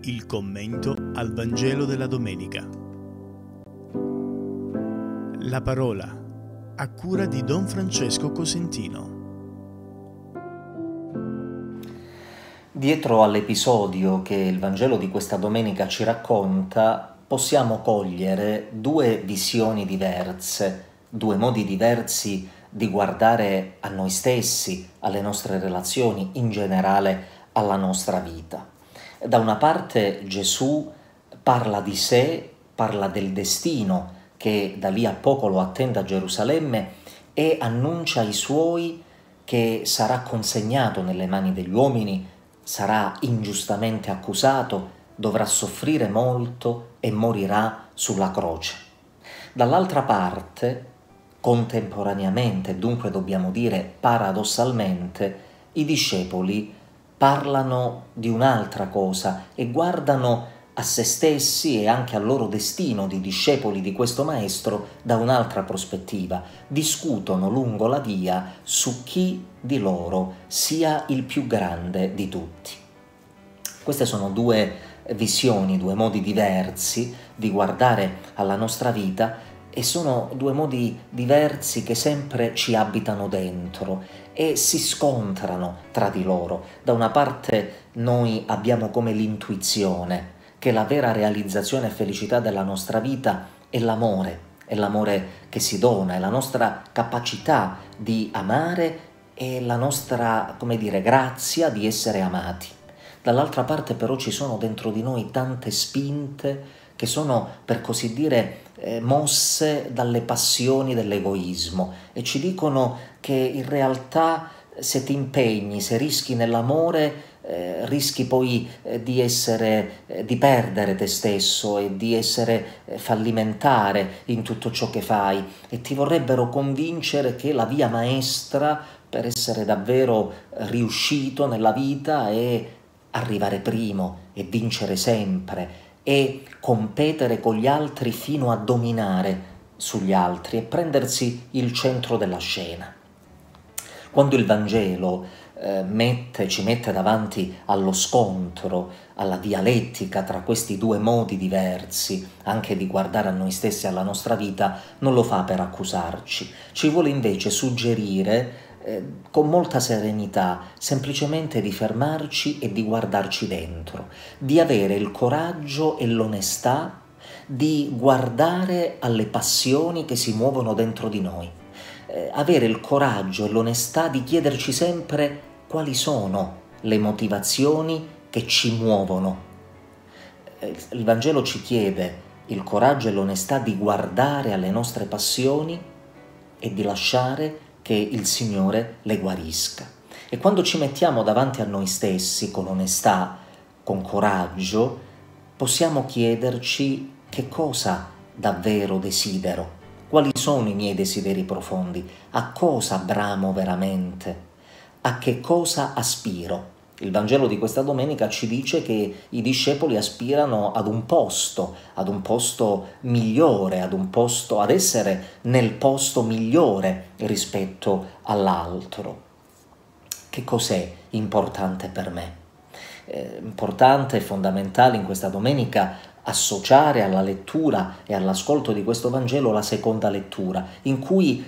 Il commento al Vangelo della domenica. La parola, a cura di Don Francesco Cosentino. Dietro all'episodio che il Vangelo di questa domenica ci racconta, possiamo cogliere due visioni diverse, due modi diversi di guardare a noi stessi, alle nostre relazioni, in generale alla nostra vita. Da una parte Gesù parla di sé, parla del destino che da lì a poco lo attende a Gerusalemme e annuncia ai suoi che sarà consegnato nelle mani degli uomini, sarà ingiustamente accusato, dovrà soffrire molto e morirà sulla croce. Dall'altra parte, contemporaneamente, dunque dobbiamo dire paradossalmente, i discepoli parlano di un'altra cosa e guardano a se stessi e anche al loro destino di discepoli di questo maestro da un'altra prospettiva. Discutono lungo la via su chi di loro sia il più grande di tutti. Queste sono due visioni, due modi diversi di guardare alla nostra vita e sono due modi diversi che sempre ci abitano dentro e si scontrano tra di loro. Da una parte noi abbiamo come l'intuizione che la vera realizzazione e felicità della nostra vita è l'amore che si dona, è la nostra capacità di amare e la nostra, grazia di essere amati. Dall'altra parte però ci sono dentro di noi tante spinte che sono, per così dire, mosse dalle passioni dell'egoismo e ci dicono che in realtà se ti impegni, se rischi nell'amore, rischi poi di perdere te stesso e di essere fallimentare in tutto ciò che fai, e ti vorrebbero convincere che la via maestra per essere davvero riuscito nella vita è arrivare primo e vincere sempre e competere con gli altri fino a dominare sugli altri e prendersi il centro della scena. Quando il Vangelo ci mette davanti allo scontro, alla dialettica tra questi due modi diversi, anche di guardare a noi stessi e alla nostra vita, non lo fa per accusarci, ci vuole invece suggerire con molta serenità, semplicemente di fermarci e di guardarci dentro, di avere il coraggio e l'onestà di guardare alle passioni che si muovono dentro di noi, avere il coraggio e l'onestà di chiederci sempre quali sono le motivazioni che ci muovono. Il Vangelo ci chiede il coraggio e l'onestà di guardare alle nostre passioni e di lasciare che il Signore le guarisca. E quando ci mettiamo davanti a noi stessi con onestà, con coraggio, possiamo chiederci che cosa davvero desidero, quali sono i miei desideri profondi, a cosa bramo veramente, a che cosa aspiro. Il Vangelo di questa domenica ci dice che i discepoli aspirano ad un posto migliore, ad essere nel posto migliore rispetto all'altro. Che cos'è importante per me? Importante e fondamentale in questa domenica associare alla lettura e all'ascolto di questo Vangelo la seconda lettura, in cui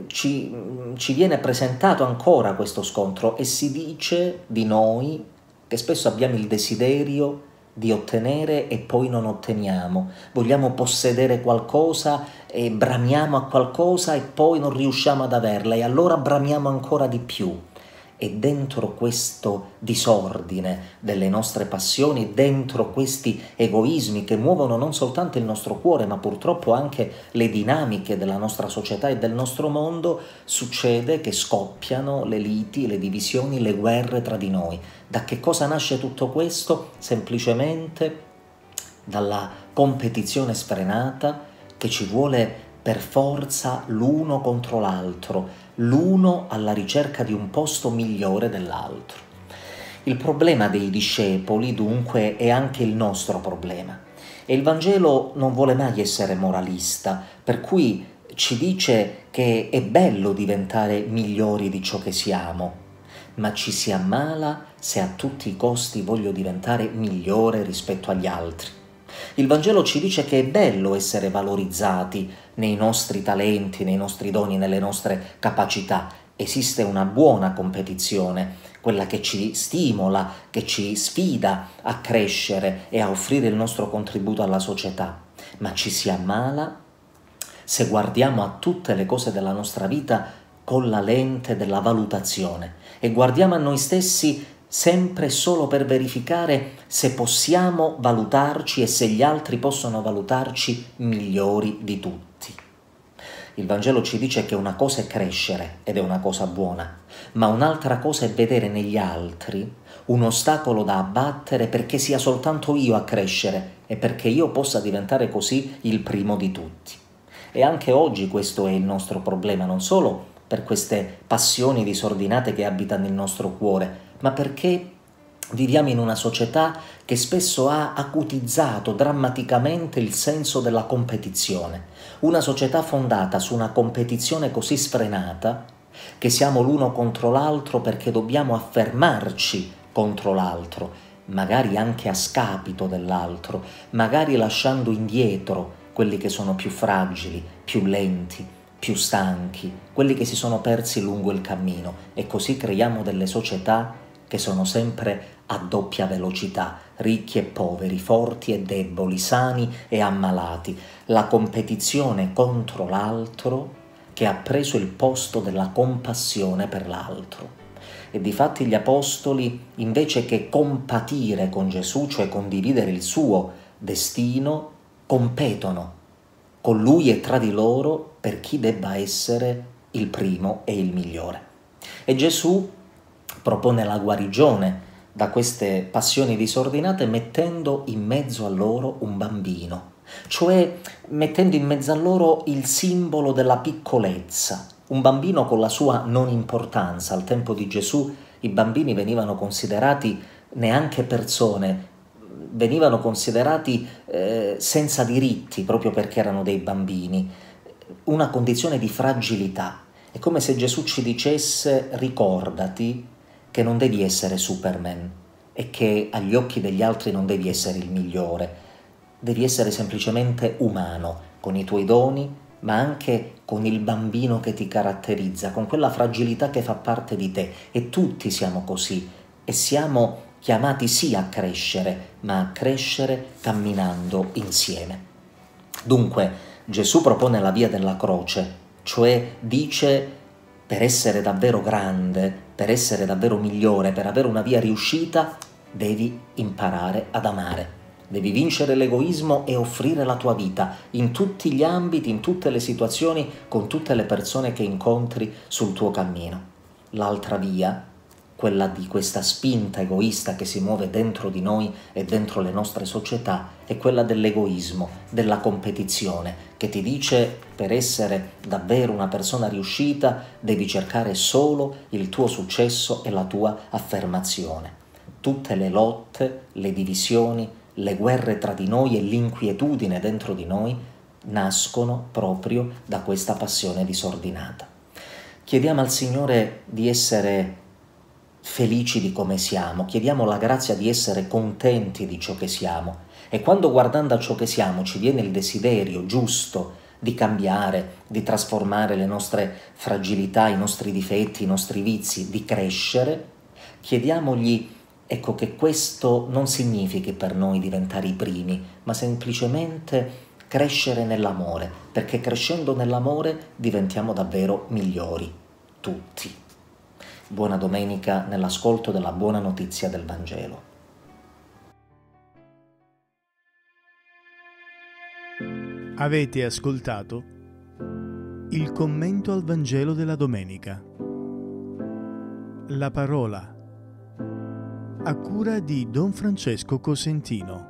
ci viene presentato ancora questo scontro e si dice di noi che spesso abbiamo il desiderio di ottenere e poi non otteniamo, vogliamo possedere qualcosa e bramiamo a qualcosa e poi non riusciamo ad averla e allora bramiamo ancora di più. E dentro questo disordine delle nostre passioni, dentro questi egoismi che muovono non soltanto il nostro cuore, ma purtroppo anche le dinamiche della nostra società e del nostro mondo, succede che scoppiano le liti, le divisioni, le guerre tra di noi. Da che cosa nasce tutto questo? Semplicemente dalla competizione sfrenata che ci vuole per forza l'uno contro l'altro, l'uno alla ricerca di un posto migliore dell'altro. Il problema dei discepoli, dunque, è anche il nostro problema. E il Vangelo non vuole mai essere moralista, per cui ci dice che è bello diventare migliori di ciò che siamo, ma ci si ammala se a tutti i costi voglio diventare migliore rispetto agli altri. Il Vangelo ci dice che è bello essere valorizzati nei nostri talenti, nei nostri doni, nelle nostre capacità. Esiste una buona competizione, quella che ci stimola, che ci sfida a crescere e a offrire il nostro contributo alla società, ma ci si ammala se guardiamo a tutte le cose della nostra vita con la lente della valutazione e guardiamo a noi stessi sempre e solo per verificare se possiamo valutarci e se gli altri possono valutarci migliori di tutti. Il Vangelo ci dice che una cosa è crescere ed è una cosa buona, ma un'altra cosa è vedere negli altri un ostacolo da abbattere perché sia soltanto io a crescere e perché io possa diventare così il primo di tutti. E anche oggi questo è il nostro problema, non solo per queste passioni disordinate che abitano il nostro cuore, ma perché viviamo in una società che spesso ha acutizzato drammaticamente il senso della competizione. Una società fondata su una competizione così sfrenata che siamo l'uno contro l'altro perché dobbiamo affermarci contro l'altro, magari anche a scapito dell'altro, magari lasciando indietro quelli che sono più fragili, più lenti, più stanchi, quelli che si sono persi lungo il cammino, e così creiamo delle società che sono sempre a doppia velocità, ricchi e poveri, forti e deboli, sani e ammalati, la competizione contro l'altro che ha preso il posto della compassione per l'altro. E difatti gli apostoli, invece che compatire con Gesù, cioè condividere il suo destino, competono con lui e tra di loro per chi debba essere il primo e il migliore. E Gesù propone la guarigione da queste passioni disordinate mettendo in mezzo a loro un bambino, cioè mettendo in mezzo a loro il simbolo della piccolezza, un bambino con la sua non importanza. Al tempo di Gesù i bambini venivano considerati neanche persone, venivano considerati senza diritti proprio perché erano dei bambini, una condizione di fragilità. È come se Gesù ci dicesse: ricordati che non devi essere Superman e che agli occhi degli altri non devi essere il migliore, devi essere semplicemente umano, con i tuoi doni, ma anche con il bambino che ti caratterizza, con quella fragilità che fa parte di te. E tutti siamo così e siamo chiamati sì a crescere, ma a crescere camminando insieme. Dunque Gesù propone la via della croce, cioè dice: per essere davvero grande, per essere davvero migliore, per avere una via riuscita, devi imparare ad amare. Devi vincere l'egoismo e offrire la tua vita in tutti gli ambiti, in tutte le situazioni, con tutte le persone che incontri sul tuo cammino. L'altra via, quella di questa spinta egoista che si muove dentro di noi e dentro le nostre società, è quella dell'egoismo, della competizione, che ti dice: per essere davvero una persona riuscita devi cercare solo il tuo successo e la tua affermazione. Tutte le lotte, le divisioni, le guerre tra di noi e l'inquietudine dentro di noi nascono proprio da questa passione disordinata. Chiediamo al Signore di essere felici di come siamo, chiediamo la grazia di essere contenti di ciò che siamo, e quando guardando a ciò che siamo ci viene il desiderio giusto di cambiare, di trasformare le nostre fragilità, i nostri difetti, i nostri vizi, di crescere, chiediamogli, ecco, che questo non significhi per noi diventare i primi, ma semplicemente crescere nell'amore, perché crescendo nell'amore diventiamo davvero migliori, tutti. Buona domenica nell'ascolto della buona notizia del Vangelo. Avete ascoltato il commento al Vangelo della domenica. La parola, a cura di Don Francesco Cosentino.